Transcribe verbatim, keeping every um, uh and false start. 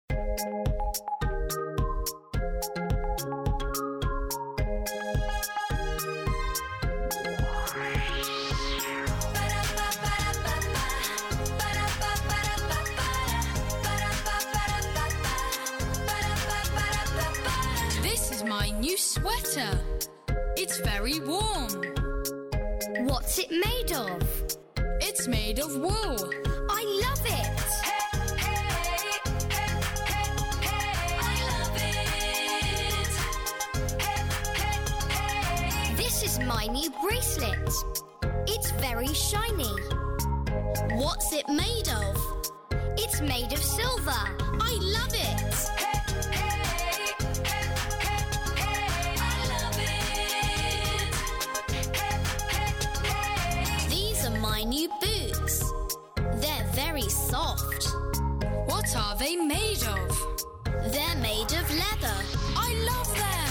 This is my new sweater. It's very warm. What's it made of? It's made of wool. I love it! This is my new bracelet. It's very shiny. What's it made of? It's made of silver. I love it! These are my new boots. They're very soft. What are they made of? They're made of leather. I love them!